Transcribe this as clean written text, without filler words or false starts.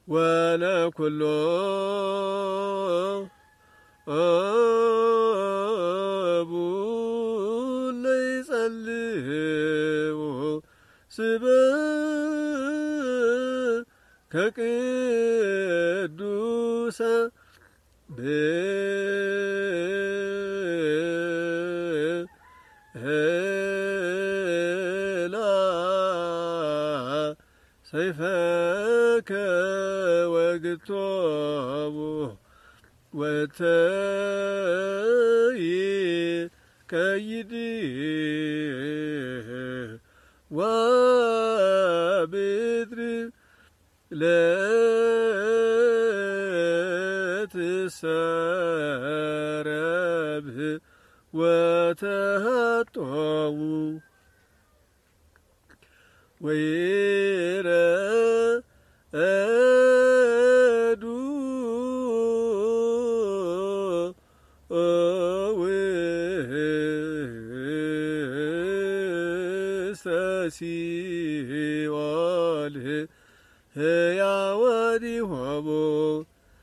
ወለኩሎ አቡነ ይጸልዩ ስብከ ቅዱሰ ብላ ሰይፈከ ወግቶሙ ወተይከይድ ወብድር ለትሰረብ ወተሃጦሙ ወይረዱ ውስተ ሲኦል ሕያዋኒሆሙ